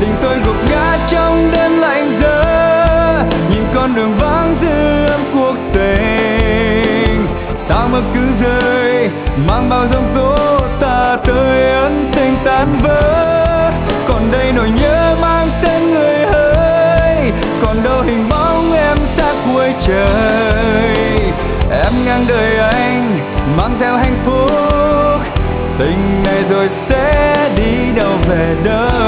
Tình tôi gục ngã trong đêm lạnh giá, nhìn con đường vắng dư âm cuộc tình. Sao mà cứ rơi mang bao giông tố ta tới ân tình tan vỡ. Còn đây nỗi nhớ mang tên người hỡi, còn đâu hình bóng em xa cuối trời. Em ngang đời anh mang theo hạnh phúc, tình này rồi sẽ đi đâu về đâu.